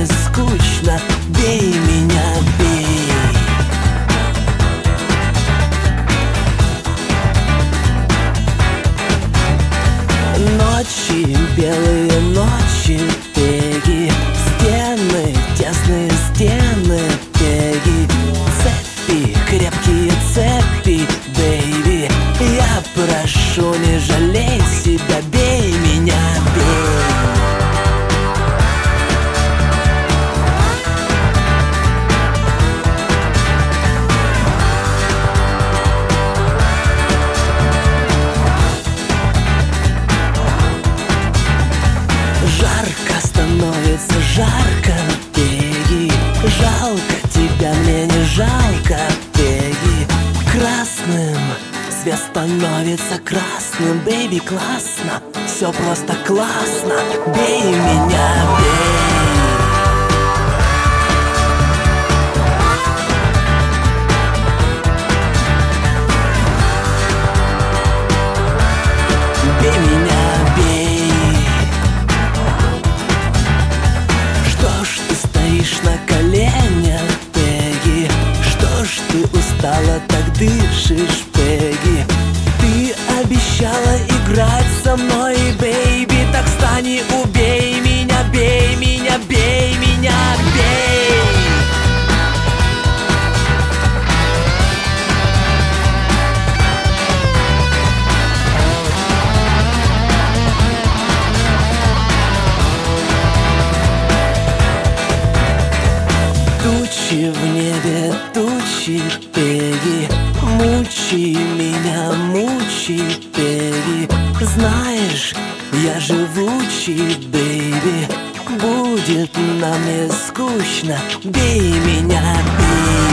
мне скучно, бей меня, бей. Ночи, белые ночи, беги, стены, тесные стены, беги, цепи, крепкие цепи, бейби. Я прошу, не жалей себя, бей меня, бей. Жарко становится, жарко, беги. Жалко тебя, мне не жалко, беги. Красным свет становится красным, бейби, классно, все просто классно, бей меня, бей. Бей меня, бей. Что ж ты стоишь на коленях, беги? Что ж ты устала, так дышишь, беги? Ты обещала играть со мной, бейби, так встань и убей меня, бей меня, бей меня, бей. Тучи в небе, тучи, беги. Мучи меня, мучи, беги. Знаешь, я живучий, бейби. Будет нам не скучно, бей меня, бей.